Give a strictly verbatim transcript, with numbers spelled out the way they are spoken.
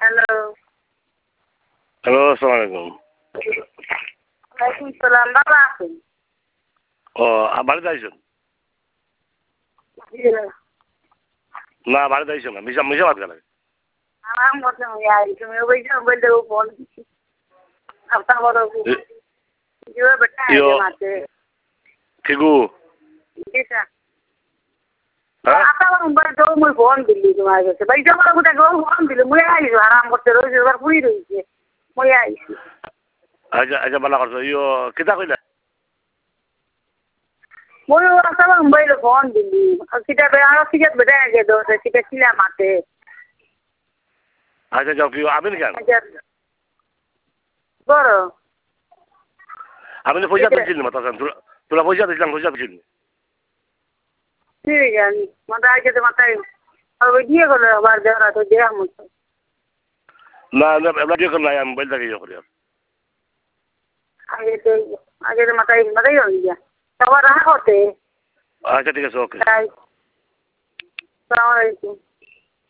Hello hello আসসালামু আলাইকুম। ওয়ালাইকুম সালাম। বাবা আছেন? ও আ- বাড়িতে আইসুন? জি না বাড়িতে আইসুন না, মিশা মিশা বাদ গেলে। আমার মতো यार তুমি ওই যে বলতে ও ফোন দিছি আপনার বড় जो बेटा है यो जे माते ঠিকু দিছা হ্যাঁ আপনার মোবাইল তো মই ফোন দিলি তোমার কাছে ভাই যখন কোটা গো ফোন দিলি মই আইছো আরাম করতে রইছে এবার পুরি রইছে মই আইছি আচ্ছা আচ্ছা বালা করছো ইয়ো কিতা কইলা? মই ওরা সব মোবাইল ফোন দিলি কিটা বে আর কিটা বেটা আগে দো কিটা ছিলা মাতে আচ্ছা যাও কি আমিন কেন? বড় আমি তো পয়সা দিচ্ছিলাম মাথা তোরা তোরা পয়সা দিছিলাম পয়সা দিচ্ছিলি ঠিক আছে মাথা আগে তো মাথায় আর ওই দিয়ে গেল আবার যারা তো দেয়া মতো না না এবার দিয়ে করলাই আমি মোবাইল থেকে ইয়ে করি আর আগে তো আগে তো মাথায় মাথায় হয়ে গিয়া সবার রাখতে আচ্ছা ঠিক আছে ওকে। তাই আসসালামু আলাইকুম।